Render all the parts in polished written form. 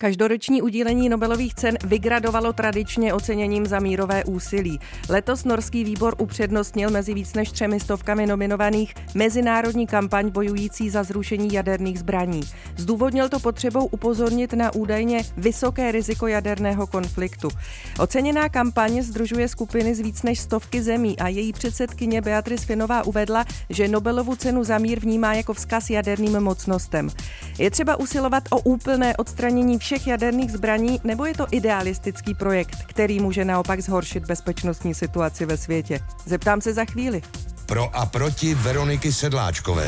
Každoroční udílení Nobelových cen vygradovalo tradičně oceněním za mírové úsilí. Letos norský výbor upřednostnil mezi víc než 300 nominovaných mezinárodní kampaň bojující za zrušení jaderných zbraní. Zdůvodnil to potřebou upozornit na údajně vysoké riziko jaderného konfliktu. Oceněná kampaň sdružuje skupiny z víc než 100 zemí a její předsedkyně Beatrice Finová uvedla, že Nobelovu cenu za mír vnímá jako vzkaz jaderným mocnostem. Je třeba usilovat o úplné odstranění všech jaderných zbraní, nebo je to idealistický projekt, který může naopak zhoršit bezpečnostní situaci ve světě? Zeptám se za chvíli. Pro a proti Veroniky Sedláčkové.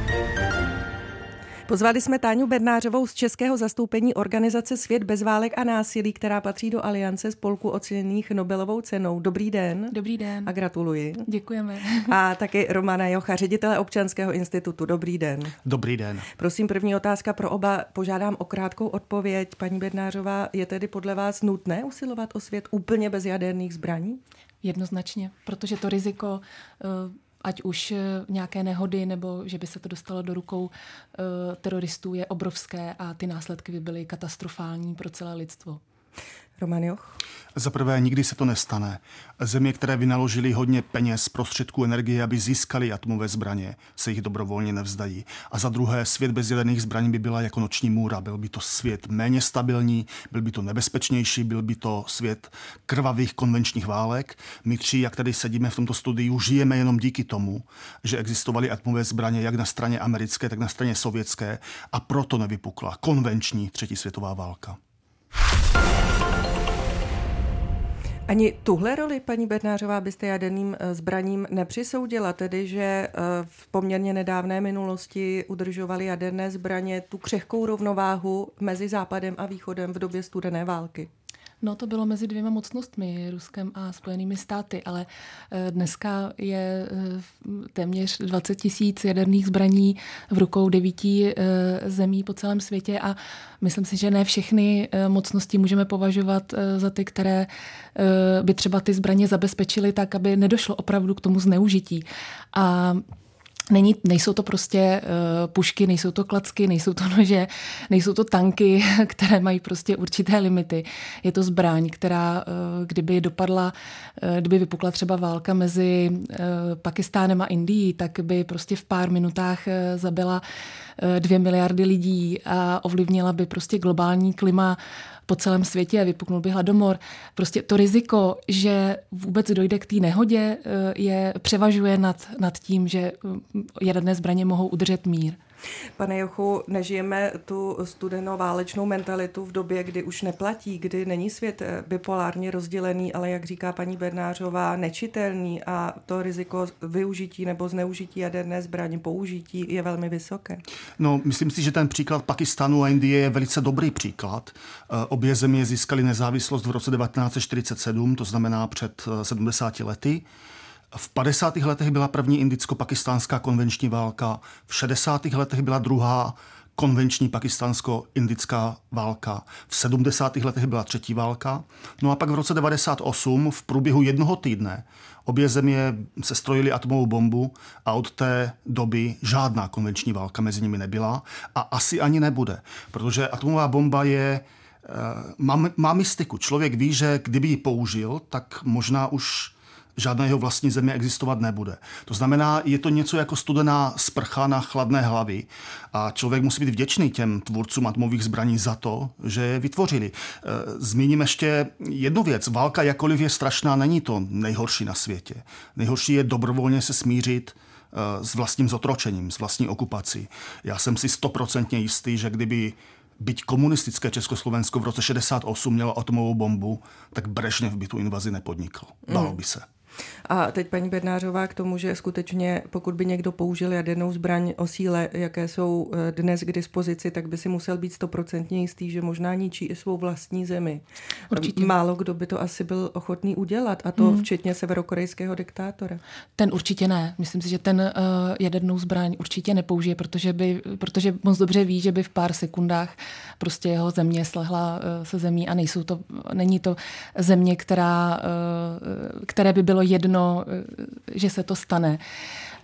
Pozvali jsme Táňu Bednářovou z českého zastoupení organizace Svět bez válek a násilí, která patří do aliance spolků oceněných Nobelovou cenou. Dobrý den. Dobrý den. A gratuluji. Děkujeme. A taky Romana Jocha, ředitele Občanského institutu. Dobrý den. Dobrý den. Prosím, první otázka pro oba. Požádám o krátkou odpověď. Paní Bednářová, je tedy podle vás nutné usilovat o svět úplně bez jaderných zbraní? Jednoznačně, protože to riziko, ať už nějaké nehody, nebo že by se to dostalo do rukou teroristů, je obrovské a ty následky by byly katastrofální pro celé lidstvo. Roman Joch? Za prvé, nikdy se to nestane. Země, které vynaložily hodně peněz, prostředků, energie, aby získali atomové zbraně, se jich dobrovolně nevzdají. A za druhé, svět bez jaderných zbraní by byla jako noční můra. Byl by to svět méně stabilní, byl by to nebezpečnější, byl by to svět krvavých konvenčních válek. My tři, jak tady sedíme v tomto studiu, žijeme jenom díky tomu, že existovaly atomové zbraně jak na straně americké, tak na straně sovětské a proto nevypukla konvenční třetí světová válka. Ani tuhle roli, paní Bednářová, byste jaderným zbraním nepřisoudila, tedy že v poměrně nedávné minulosti udržovaly jaderné zbraně tu křehkou rovnováhu mezi Západem a Východem v době studené války? No, to bylo mezi dvěma mocnostmi, Ruskem a Spojenými státy, ale dneska je téměř 20 000 jaderných zbraní v rukou 9 zemí po celém světě a myslím si, že ne všechny mocnosti můžeme považovat za ty, které by třeba ty zbraně zabezpečily tak, aby nedošlo opravdu k tomu zneužití. A nejsou to prostě pušky, nejsou to klacky, nejsou to nože, nejsou to tanky, které mají prostě určité limity. Je to zbraň, která, kdyby vypukla třeba válka mezi Pakistánem a Indií, tak by prostě v pár minutách zabila 2 miliardy lidí a ovlivnila by prostě globální klima po celém světě, vypuknul by hladomor. Prostě to riziko, že vůbec dojde k té nehodě, převažuje nad tím, že jaderné zbraně mohou udržet mír. Pane Jochu, nežijeme tu studenou válečnou mentalitu v době, kdy už neplatí, kdy není svět bipolárně rozdělený, ale jak říká paní Bednářová, nečitelný a to riziko využití nebo zneužití jaderné zbraně, použití je velmi vysoké. No, myslím si, že ten příklad Pakistánu a Indie je velice dobrý příklad. Obě země získaly nezávislost v roce 1947, to znamená před 70 lety. V 50. letech byla první indicko-pakistánská konvenční válka, v 60. letech byla druhá konvenční pakistánsko-indická válka, v 70. letech byla třetí válka, no a pak v roce 1998 v průběhu jednoho týdne obě země sestrojily atomovou bombu a od té doby žádná konvenční válka mezi nimi nebyla a asi ani nebude, protože atomová bomba má mystiku. Člověk ví, že kdyby ji použil, tak možná už žádná jeho vlastní země existovat nebude. To znamená, je to něco jako studená sprcha na chladné hlavy a člověk musí být vděčný těm tvůrcům atomových zbraní za to, že je vytvořili. Zmíním ještě jednu věc. Válka jakkoliv je strašná, není to nejhorší na světě. Nejhorší je dobrovolně se smířit s vlastním zotročením, s vlastní okupací. Já jsem si 100% jistý, že kdyby byť komunistické Československo v roce 68 mělo atomovou bombu, tak Brežněv by tu invazi nepodnikl. Bál by se. A teď paní Bednářová k tomu, že skutečně pokud by někdo použil jadernou zbraň o síle, jaké jsou dnes k dispozici, tak by si musel být 100% jistý, že možná ničí i svou vlastní zemi. Určitě. Málo kdo by to asi byl ochotný udělat, a to včetně severokorejského diktátora. Ten určitě ne. Myslím si, že ten jadernou zbraň určitě nepoužije, protože moc dobře ví, že by v pár sekundách prostě jeho země slehla se zemí a není to země, které by bylo jedno, že se to stane.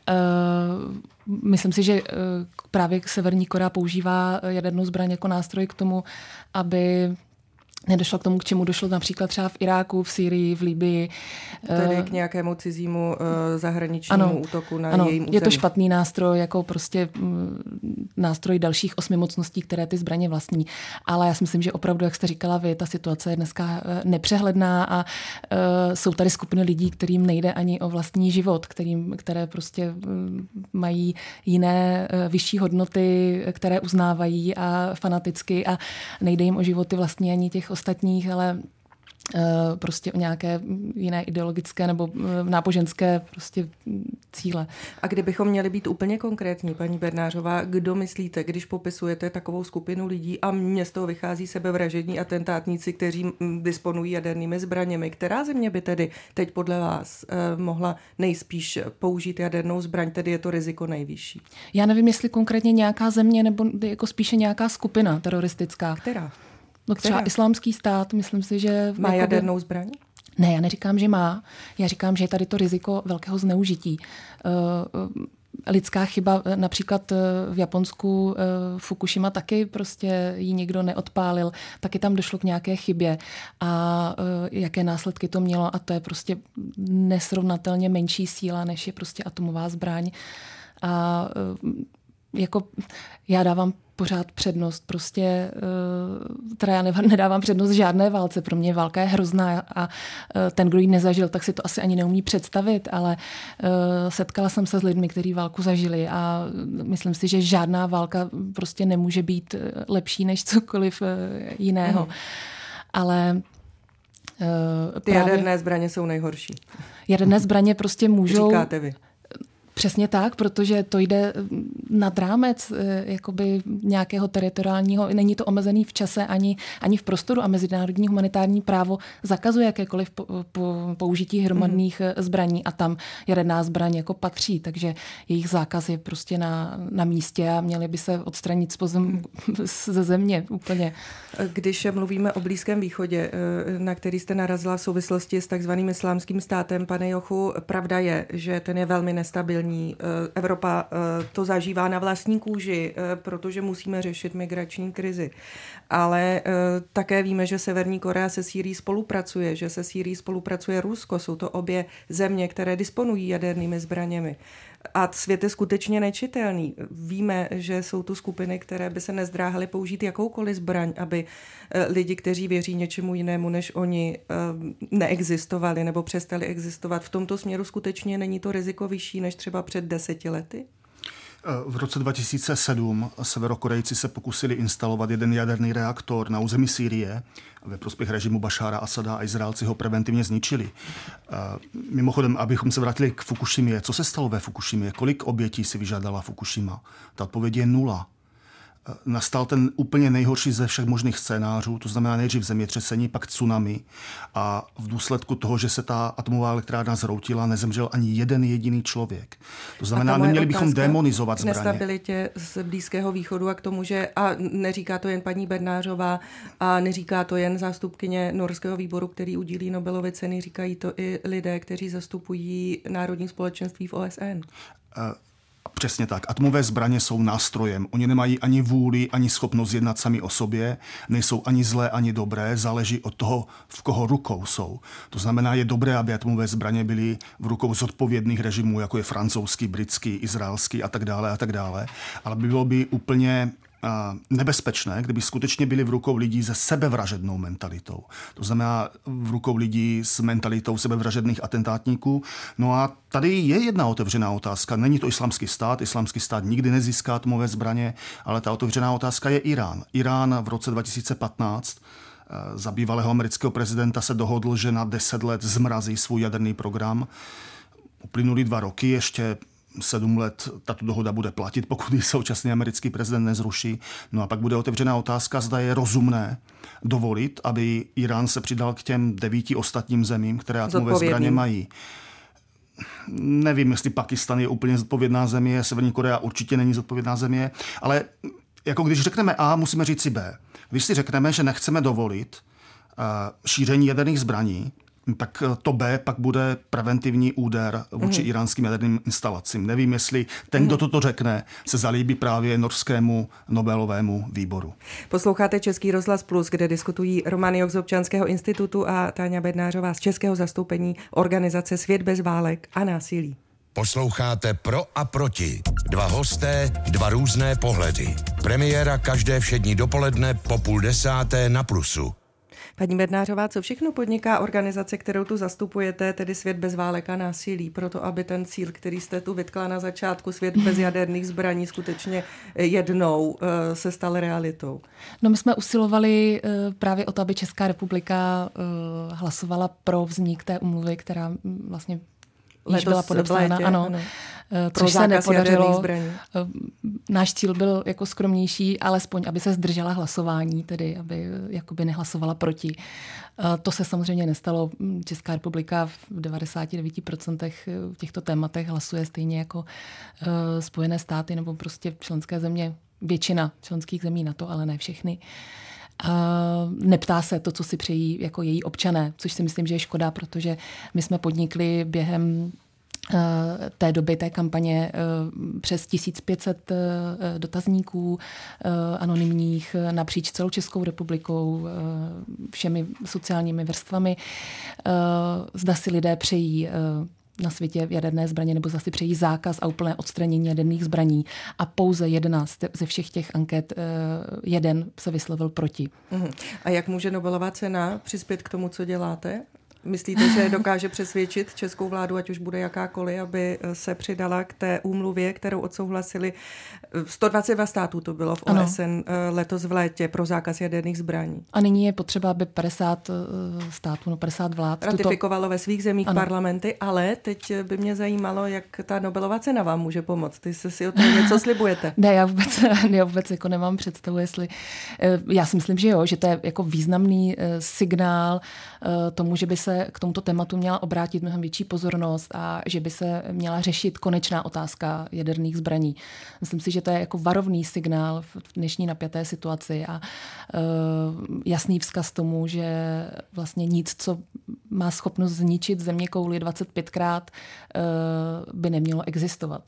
Myslím si, že právě Severní Korea používá jadernou zbraň jako nástroj k tomu, aby nedošlo k tomu, k čemu došlo například třeba v Iráku, v Sýrii, v Libii. Tedy k nějakému cizímu zahraničnímu útoku na jejím území. Je to špatný nástroj, jako prostě nástroj dalších 8 mocností, které ty zbraně vlastní. Ale já si myslím, že opravdu, jak jste říkala vy, ta situace je dneska nepřehledná a jsou tady skupiny lidí, kterým nejde ani o vlastní život, které prostě mají jiné vyšší hodnoty, které uznávají a fanaticky a nejde jim o životy vlastně ani těch ostatních, ale prostě o nějaké jiné ideologické nebo náboženské prostě cíle. A kdybychom měli být úplně konkrétní, paní Bednářová, kdo myslíte, když popisujete takovou skupinu lidí a mně z toho vychází sebevražední atentátníci, kteří disponují jadernými zbraněmi, která země by tedy teď podle vás mohla nejspíš použít jadernou zbraň, tedy je to riziko nejvyšší? Já nevím, jestli konkrétně nějaká země nebo jako spíše nějaká skupina teroristická. Která? No třeba Islámský stát, myslím si, že... Má jadernou zbraň? Ne, já neříkám, že má. Já říkám, že je tady to riziko velkého zneužití. Lidská chyba, například v Japonsku Fukushima taky prostě ji někdo neodpálil, taky tam došlo k nějaké chybě a jaké následky to mělo a to je prostě nesrovnatelně menší síla, než je prostě atomová zbraň. A jako já dávám pořád přednost. Prostě teda já nedávám přednost žádné válce. Pro mě válka je hrozná a ten, kdo ji nezažil, tak si to asi ani neumí představit, ale setkala jsem se s lidmi, kteří válku zažili a myslím si, že žádná válka prostě nemůže být lepší než cokoliv jiného. Ale ty jaderné zbraně jsou nejhorší. Jaderné zbraně prostě můžou... Říkáte vy. Přesně tak, protože to jde nad rámec jakoby nějakého teritoriálního, není to omezený v čase ani v prostoru a mezinárodní humanitární právo zakazuje jakékoliv použití hromadných zbraní a tam jaderná zbraň jako patří, takže jejich zákaz je prostě na místě a měli by se odstranit ze země úplně. Když mluvíme o Blízkém východě, na který jste narazila v souvislosti s takzvaným Islámským státem, pane Jochu, pravda je, že ten je velmi nestabilní. Evropa to zažívá na vlastní kůži, protože musíme řešit migrační krizi. Ale také víme, že Severní Korea se Sýrií spolupracuje, že se Sýrií spolupracuje Rusko. Jsou to obě země, které disponují jadernými zbraněmi. A svět je skutečně nečitelný. Víme, že jsou tu skupiny, které by se nezdráhaly použít jakoukoliv zbraň, aby lidi, kteří věří něčemu jinému než oni, neexistovali nebo přestali existovat. V tomto směru skutečně není to riziko vyšší než třeba před 10 lety? V roce 2007 Severokorejci se pokusili instalovat jeden jaderný reaktor na území Sýrie ve prospěch režimu Bašára Asada a Izraelci ho preventivně zničili. Mimochodem, abychom se vrátili k Fukushimě, co se stalo ve Fukushimě? Kolik obětí si vyžádala Fukushima? Ta odpověď je 0. Nastal ten úplně nejhorší ze všech možných scénářů, to znamená nejdřív zemětřesení, pak tsunami a v důsledku toho, že se ta atomová elektrárna zhroutila, nezemřel ani jeden jediný člověk. To znamená, neměli bychom demonizovat zbraně. K nestabilitě z Blízkého východu a k tomu, že a neříká to jen paní Bednářová a neříká to jen zástupkyně Norského výboru, který udílí Nobelovy ceny, říkají to i lidé, kteří zastupují národní společenství v OSN. Přesně tak. Atomové zbraně jsou nástrojem. Oni nemají ani vůli, ani schopnost jednat sami o sobě, nejsou ani zlé, ani dobré, záleží od toho, v koho rukou jsou. To znamená, je dobré, aby atomové zbraně byly v rukou zodpovědných režimů, jako je francouzský, britský, izraelský a tak dále, ale bylo by úplně nebezpečné, kdyby skutečně byli v rukou lidí se sebevražednou mentalitou. To znamená v rukou lidí s mentalitou sebevražedných atentátníků. No a tady je jedna otevřená otázka. Není to Islámský stát. Islámský stát nikdy nezíská atomové zbraně, ale ta otevřená otázka je Irán. Irán v roce 2015 za bývalého amerického prezidenta se dohodl, že na 10 let zmrazí svůj jaderný program. Uplynuly 2 roky, ještě 7 let tato dohoda bude platit, pokud ji současný americký prezident nezruší. No a pak bude otevřená otázka, zda je rozumné dovolit, aby Irán se přidal k těm 9 ostatním zemím, které atomové zbraně mají. Nevím, jestli Pakistan je úplně zodpovědná země, Severní Korea určitě není zodpovědná země, ale jako když řekneme A, musíme říct si B. Když si řekneme, že nechceme dovolit šíření jaderných zbraní, tak to B pak bude preventivní úder vůči iránským jaderným instalacím. Nevím, jestli ten, kdo toto řekne, se zalíbí právě norskému Nobelovému výboru. Posloucháte Český rozhlas Plus, kde diskutují Roman Jok z Občanského institutu a Táňa Bednářová z Českého zastoupení organizace Svět bez válek a násilí. Posloucháte Pro a proti. Dva hosté, dva různé pohledy. Premiéra každé všední dopoledne po 9:30 na Plusu. Paní Bednářová, co všechno podniká organizace, kterou tu zastupujete, tedy Svět bez válek a násilí, proto aby ten cíl, který jste tu vytkla na začátku, svět bez jaderných zbraní, skutečně jednou se stal realitou? No, my jsme usilovali právě o to, aby Česká republika hlasovala pro vznik té úmluvy, která vlastně již byla podepsána. Ano. Což se nepodařilo. Náš cíl byl jako skromnější, alespoň, aby se zdržela hlasování, tedy aby jakoby nehlasovala proti. To se samozřejmě nestalo. Česká republika v 99% těchto tématech hlasuje stejně jako Spojené státy nebo prostě členské země. Většina členských zemí NATO, ale ne všechny. Neptá se to, co si přejí jako její občané, což si myslím, že je škoda, protože my jsme podnikli během té doby, té kampaně přes 1500 dotazníků anonymních napříč celou Českou republikou, všemi sociálními vrstvami. Zda si lidé přejí na světě jaderné zbraně, nebo zase přejí zákaz a úplné odstranění jaderných zbraní. A pouze 11 ze všech těch anket, jeden se vyslovil proti. A jak může Nobelová cena přispět k tomu, co děláte? Myslíte, že dokáže přesvědčit českou vládu, ať už bude jakákoliv, aby se přidala k té úmluvě, kterou odsouhlasili 122 států, to bylo v OSN letos v létě, pro zákaz jaderných zbraní? A nyní je potřeba, aby 50 států, 50 vlád ratifikovalo ve svých zemích parlamenty, ale teď by mě zajímalo, jak ta Nobelová cena vám může pomoct. Ty si o tom něco slibujete? Ne, já vůbec jako nemám představu, jestli... Já si myslím, že jo, že to je jako významný signál tomu, že by se k tomuto tématu měla obrátit mnohem větší pozornost a že by se měla řešit konečná otázka jaderných zbraní. Myslím si, že to je jako varovný signál v dnešní napjaté situaci a jasný vzkaz tomu, že vlastně nic, co má schopnost zničit zeměkouli 25krát, by nemělo existovat.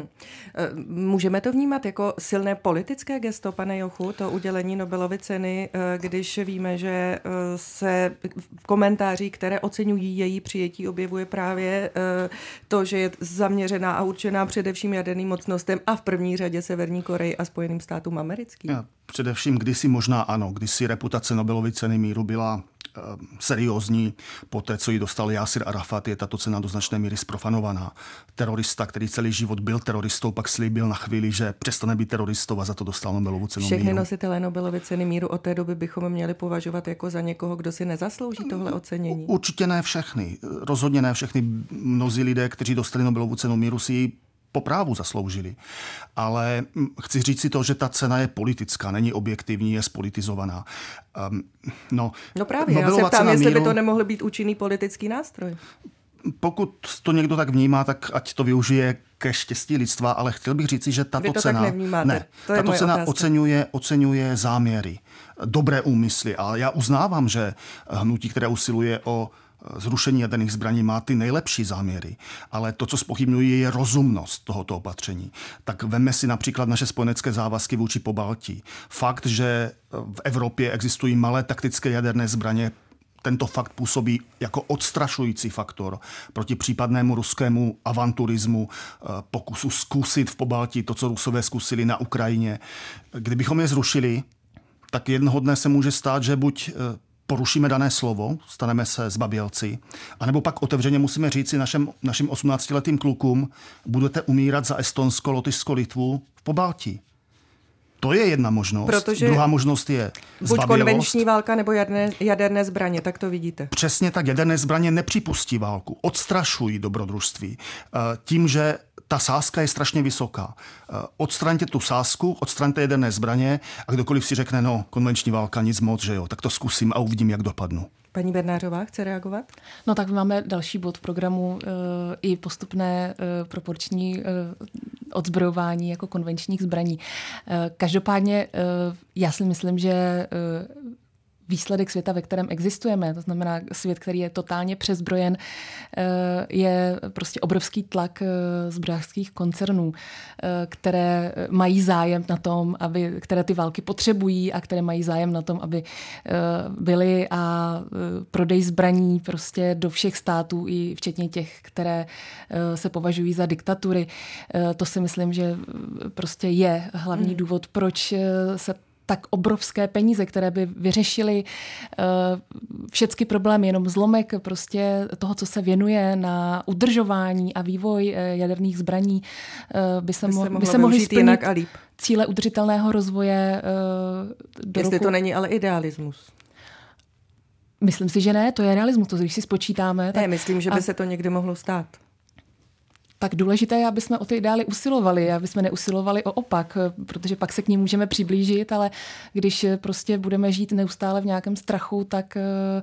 Můžeme to vnímat jako silné politické gesto, pane Jochu, to udělení Nobelovy ceny, když víme, že se v komentářích, které oceňují její přijetí, objevuje právě to, že je zaměřená a určená především jaderným mocnostem a v první řadě Severní Koreji a Spojeným státům americkým. Především kdysi možná ano, kdysi reputace Nobelovy ceny míru byla seriózní. Po té, co ji dostal Jásir Arafat, je tato cena do značné míry zprofanovaná. Terorista, který celý život byl teroristou, pak slíbil na chvíli, že přestane být teroristou a za to dostal Nobelovu cenu míru. Všechny nositelé Nobelovy ceny míru od té doby bychom měli považovat jako za někoho, kdo si nezaslouží tohle ocenění. Určitě ne všechny. Rozhodně ne všechny. Mnozí lidé, kteří dostali Nobelovu cenu míru, si ji po právu zasloužili. Ale chci říct si to, že ta cena je politická, není objektivní, je spolitizovaná. No právě, já se ptám, jestli by to nemohl být účinný politický nástroj. Pokud to někdo tak vnímá, tak ať to využije ke štěstí lidstva, ale chtěl bych říci, že tato cena, tato cena oceňuje záměry, dobré úmysly. A já uznávám, že hnutí, které usiluje o zrušení jaderných zbraní, má ty nejlepší záměry, ale to, co zpochybňuje, je rozumnost tohoto opatření. Tak vemme si například naše spojenecké závazky vůči Pobaltí. Fakt, že v Evropě existují malé taktické jaderné zbraně, tento fakt působí jako odstrašující faktor proti případnému ruskému avanturismu, pokusu zkusit v Pobaltí to, co Rusové zkusili na Ukrajině. Kdybychom je zrušili, tak jednoho dne se může stát, že buď porušíme dané slovo, staneme se zbabělci, anebo pak otevřeně musíme říci našim 18letým klukům, budete umírat za Estonsko, Lotyšsko, Litvu v Pobaltí. To je jedna možnost. Protože druhá možnost je buď konvenční válka nebo jaderné zbraně, tak to vidíte. Přesně tak, jaderné zbraně nepřipustí válku, odstrašují dobrodružství. Tím, že ta sázka je strašně vysoká. Odstraňte tu sázku, odstraňte jaderné zbraně a kdokoliv si řekne, no, konvenční válka, nic moc, že jo, tak to zkusím a uvidím, jak dopadnu. Paní Bednářová chce reagovat? No tak máme další bod v programu i postupné proporční odzbrojování jako konvenčních zbraní. Každopádně já si myslím, že výsledek světa, ve kterém existujeme, to znamená svět, který je totálně přezbrojen, je prostě obrovský tlak zbrojařských koncernů, které mají zájem na tom, které ty války potřebují a které mají zájem na tom, aby byly a prodej zbraní prostě do všech států, i včetně těch, které se považují za diktatury. To si myslím, že prostě je hlavní důvod, proč se tak obrovské peníze, které by vyřešily všechny problémy, jenom zlomek prostě toho, co se věnuje na udržování a vývoj jaderných zbraní, by se mohly splnit jinak a líp. Cíle udržitelného rozvoje do Jestli roku... to není ale idealismus. Myslím si, že ne, to je realismus, to když si spočítáme. Ne, myslím, že by se to někdy mohlo stát. Tak důležité je, aby jsme o ty ideály usilovali, aby jsme neusilovali o opak, protože pak se k ním můžeme přiblížit, ale když prostě budeme žít neustále v nějakém strachu, tak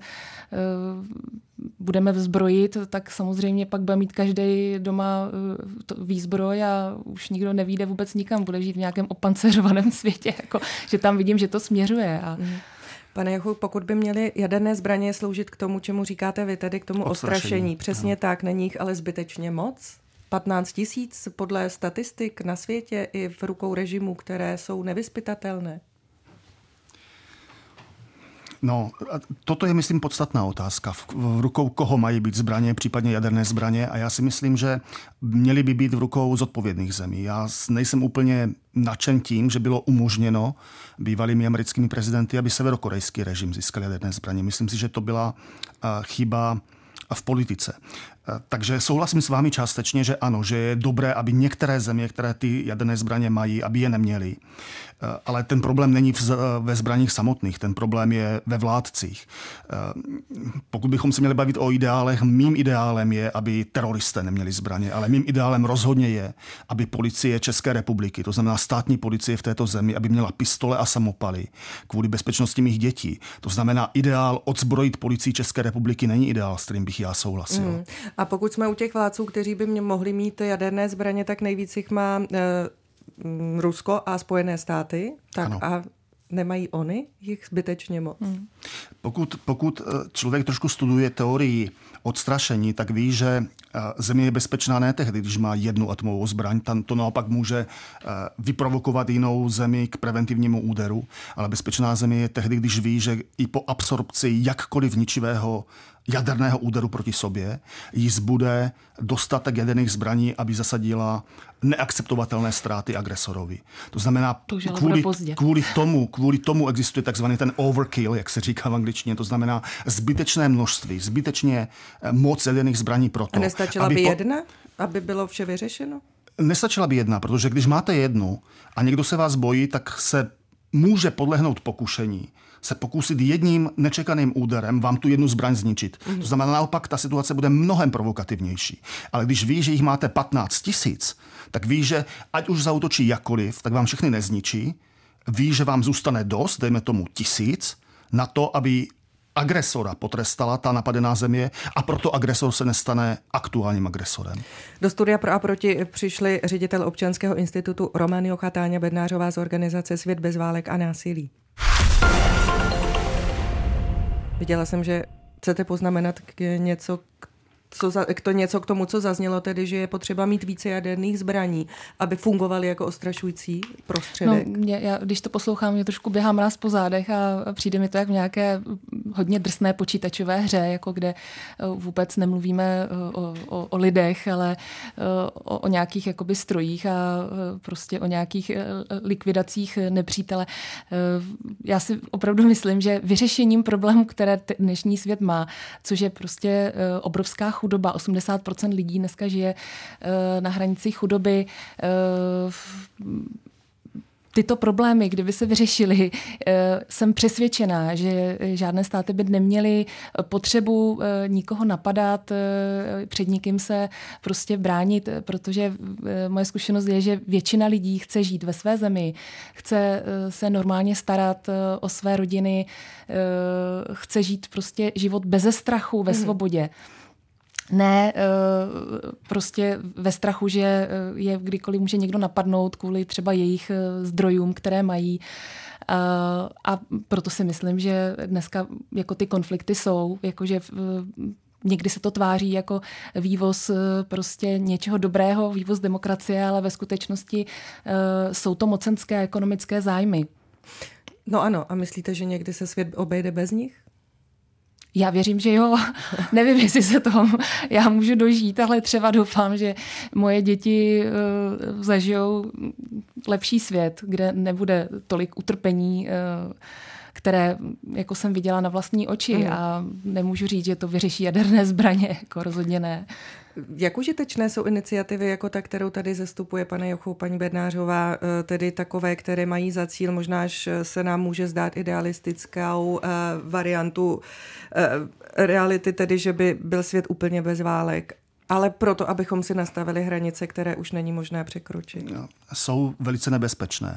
budeme vzbrojit, tak samozřejmě pak bude mít každý doma výzbroj a už nikdo nevyjde vůbec nikam, bude žít v nějakém opanceřovaném světě, jako, že tam vidím, že to směřuje. Pane Jachu, pokud by měly jaderné zbraně sloužit k tomu, čemu říkáte vy, tedy k tomu odstrašení, přesně tak, není jich ale zbytečně moc? 15 000 podle statistik na světě i v rukou režimů, které jsou nevyzpytatelné? No, toto je, myslím, podstatná otázka. V rukou koho mají být zbraně, případně jaderné zbraně, a já si myslím, že měly by být v rukou zodpovědných zemí. Já nejsem úplně nadšen tím, že bylo umožněno bývalými americkými prezidenty, aby severokorejský režim získal jaderné zbraně. Myslím si, že to byla chyba v politice. Takže souhlasím s vámi částečně, že ano, že je dobré, aby některé země, které ty jaderné zbraně mají, aby je neměly. Ale ten problém není ve zbraních samotných, ten problém je ve vládcích. Pokud bychom se měli bavit o ideálech, mým ideálem je, aby teroristé neměli zbraně, ale mým ideálem rozhodně je, aby policie České republiky, to znamená státní policie v této zemi, aby měla pistole a samopaly kvůli bezpečnosti mých dětí. To znamená, ideál odzbrojit policii České republiky není ideál, s kterým bych já souhlasil. A pokud jsme u těch vládců, kteří by mohli mít jaderné zbraně, tak nejvíc jich má Rusko a Spojené státy. Tak ano. A nemají oni jich zbytečně moc? Pokud člověk trošku studuje teorii odstrašení, tak ví, že země je bezpečná ne tehdy, když má jednu atomovou zbraň. To naopak může vyprovokovat jinou zemi k preventivnímu úderu, ale bezpečná země je tehdy, když ví, že i po absorpci jakkoliv ničivého jaderného úderu proti sobě jí zbude dostatek jaderných zbraní, aby zasadila neakceptovatelné ztráty agresorovi. To znamená, kvůli tomu existuje takzvaný ten overkill, jak se říká v angličtině, to znamená zbytečné množství, zbytečně moc jaderných zbraní proto. A nestačila by jedna, aby bylo vše vyřešeno? Nestačila by jedna, protože když máte jednu a někdo se vás bojí, tak se může podlehnout pokušení se pokusit jedním nečekaným úderem vám tu jednu zbraň zničit. To znamená, naopak ta situace bude mnohem provokativnější. Ale když ví, že jich máte 15 000, tak ví, že ať už zaútočí jakkoliv, tak vám všechny nezničí. Ví, že vám zůstane dost, dejme tomu 1000, na to, aby agresora potrestala ta napadená země a proto agresor se nestane aktuálním agresorem. Do studia Pro a proti přišli ředitel Občanského institutu Roman Joch a Táňa Bednářová z organizace Svět bez válek a násilí. Viděla jsem, že chcete poznamenat něco k tomu, co zaznělo, tedy, že je potřeba mít více jaderných zbraní, aby fungovaly jako odstrašující prostředek. No, já, když to poslouchám, mě trošku běhá mráz po zádech a přijde mi to jak v nějaké hodně drsné počítačové hře, jako kde vůbec nemluvíme o lidech, ale o nějakých jakoby strojích a prostě o nějakých likvidacích nepřítele. Já si opravdu myslím, že vyřešením problémů, které dnešní svět má, což je prostě obrovská chudoba, 80% lidí dneska žije na hranici chudoby. Tyto problémy, kdyby se vyřešily, jsem přesvědčená, že žádné státy by neměly potřebu nikoho napadat, před nikým se prostě bránit, protože moje zkušenost je, že většina lidí chce žít ve své zemi, chce se normálně starat o své rodiny, chce žít prostě život beze strachu, ve svobodě. Ne prostě ve strachu, že je kdykoliv může někdo napadnout kvůli třeba jejich zdrojům, které mají. A proto si myslím, že dneska jako ty konflikty jsou, jakože někdy se to tváří jako vývoz prostě něčeho dobrého, vývoz demokracie, ale ve skutečnosti jsou to mocenské a ekonomické zájmy. No ano, a myslíte, že někdy se svět obejde bez nich? Já věřím, že jo. Nevím, jestli se toho já můžu dožít, ale třeba doufám, že moje děti zažijou lepší svět, kde nebude tolik utrpení, které jako jsem viděla na vlastní oči a nemůžu říct, že to vyřeší jaderné zbraně, jako rozhodně ne. Jak užitečné jsou iniciativy jako ta, kterou tady zastupuje pane Jochou, paní Bednářová, tedy takové, které mají za cíl, možná až se nám může zdát idealistickou variantu reality, tedy že by byl svět úplně bez válek, ale proto, abychom si nastavili hranice, které už není možné překročit. Jsou velice nebezpečné.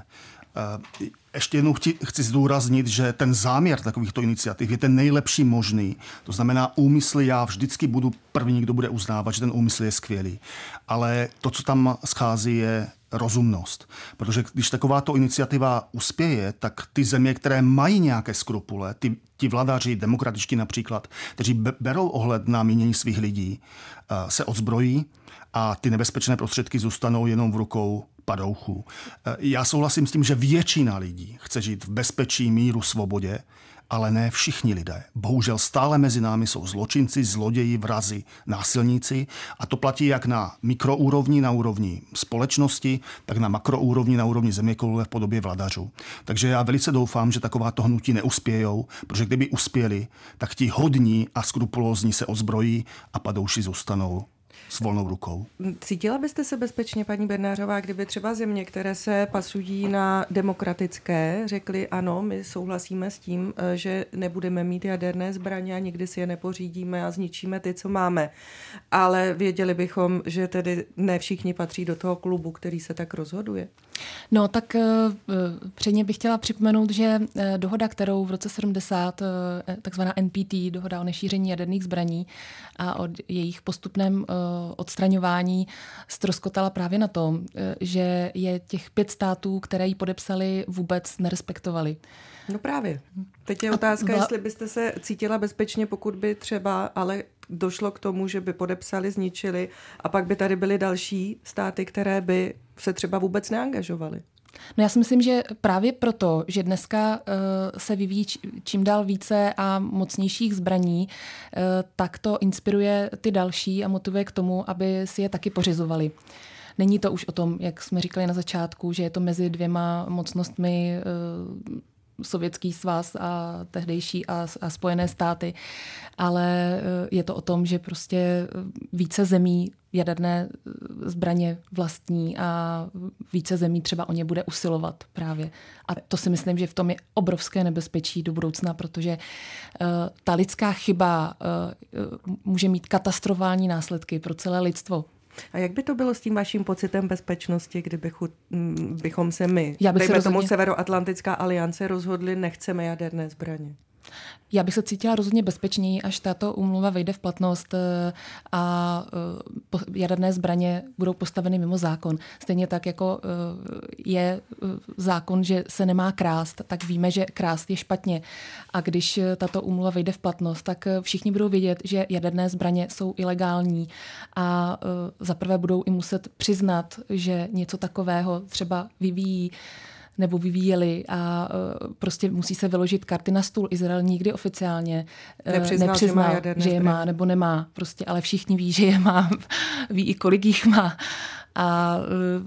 Ještě jednou chci zdůraznit, že ten záměr takovýchto iniciativ je ten nejlepší možný. To znamená, úmysly já vždycky budu první, kdo bude uznávat, že ten úmysl je skvělý. Ale to, co tam schází, je rozumnost. Protože když takováto iniciativa uspěje, tak ty země, které mají nějaké skrupule, ti vladaři, demokratičtí například, kteří berou ohled na mínění svých lidí, se odzbrojí a ty nebezpečné prostředky zůstanou jenom v rukou padouchů. Já souhlasím s tím, že většina lidí chce žít v bezpečí, míru, svobodě, ale ne všichni lidé. Bohužel stále mezi námi jsou zločinci, zloději, vrazi, násilníci a to platí jak na mikroúrovni, na úrovni společnosti, tak na makroúrovni, na úrovni zeměkoule v podobě vladařů. Takže já velice doufám, že takováto hnutí neuspějou, protože kdyby uspěli, tak ti hodní a skrupulózní se ozbrojí a padouši zůstanou s volnou rukou. Cítila byste se bezpečně, paní Bednářová, kdyby třeba země, které se pasují na demokratické, řekly ano, my souhlasíme s tím, že nebudeme mít jaderné zbraně a nikdy si je nepořídíme a zničíme ty, co máme. Ale věděli bychom, že tedy ne všichni patří do toho klubu, který se tak rozhoduje. No tak předně bych chtěla připomenout, že dohoda, kterou v roce 70, takzvaná NPT, dohoda o nešíření jaderných zbraní a o jejich postupném odstraňování, ztroskotala právě na tom, že je těch 5 států, které ji podepsali, vůbec nerespektovali. No právě. Teď je otázka, jestli byste se cítila bezpečně, pokud by třeba ale došlo k tomu, že by podepsali, zničili a pak by tady byly další státy, které by se třeba vůbec neangažovaly. No já si myslím, že právě proto, že dneska se vyvíjí čím dál více a mocnějších zbraní, tak to inspiruje ty další a motivuje k tomu, aby si je taky pořizovali. Není to už o tom, jak jsme říkali na začátku, že je to mezi 2 mocnostmi, Sovětský svaz a tehdejší a Spojené státy, ale je to o tom, že prostě více zemí jaderné zbraně vlastní a více zemí třeba o ně bude usilovat právě. A to si myslím, že v tom je obrovské nebezpečí do budoucna, protože ta lidská chyba může mít katastrofální následky pro celé lidstvo. A jak by to bylo s tím vaším pocitem bezpečnosti, kdybychom se my, dejme tomu Severoatlantická aliance, rozhodli, nechceme jaderné zbraně? Já bych se cítila rozhodně bezpečněji, až tato úmluva vejde v platnost a jaderné zbraně budou postaveny mimo zákon. Stejně tak, jako je zákon, že se nemá krást, tak víme, že krást je špatně. A když tato úmluva vejde v platnost, tak všichni budou vědět, že jaderné zbraně jsou ilegální a zaprvé budou i muset přiznat, že něco takového třeba vyvíjeli a prostě musí se vyložit karty na stůl. Izrael nikdy oficiálně nepřiznal, že je má nebo nemá. Prostě, ale všichni ví, že je má, ví i kolik jich má. A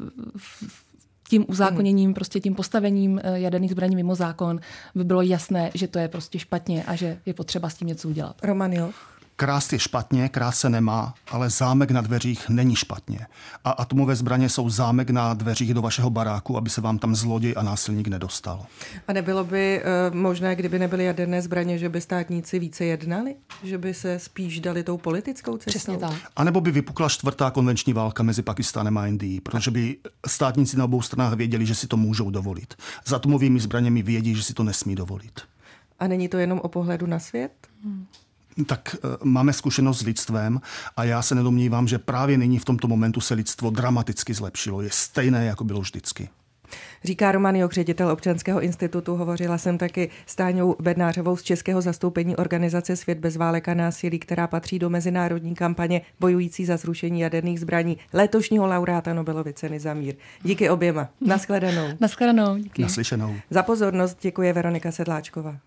tím uzákoněním, prostě tím postavením jaderných zbraní mimo zákon by bylo jasné, že to je prostě špatně a že je potřeba s tím něco udělat. Roman Joch. Krást je špatně, krást se nemá, ale zámek na dveřích není špatně. A atomové zbraně jsou zámek na dveřích do vašeho baráku, aby se vám tam zloděj a násilník nedostal. A nebylo by možné, kdyby nebyly jaderné zbraně, že by státníci více jednali? Že by se spíš dali tou politickou cestou? Přesně tak. A nebo by vypukla 4. konvenční válka mezi Pakistánem a Indií, protože by státníci na obou stranách věděli, že si to můžou dovolit. S atomovými zbraněmi vědí, že si to nesmí dovolit. A není to jenom o pohledu na svět? Tak máme zkušenost s lidstvem a já se nedomnívám, že právě nyní v tomto momentu se lidstvo dramaticky zlepšilo. Je stejné, jako bylo vždycky. Říká Roman Joch, ředitel Občanského institutu. Hovořila jsem taky s Táňou Bednářovou z českého zastoupení organizace Svět bez válek a násilí, která patří do mezinárodní kampaně bojující za zrušení jaderných zbraní letošního laureáta Nobelovy ceny za mír. Díky oběma. Nashledanou. Nashledanou. Díky. Naslyšenou. Za pozornost děkuje Veronika Sedláčková.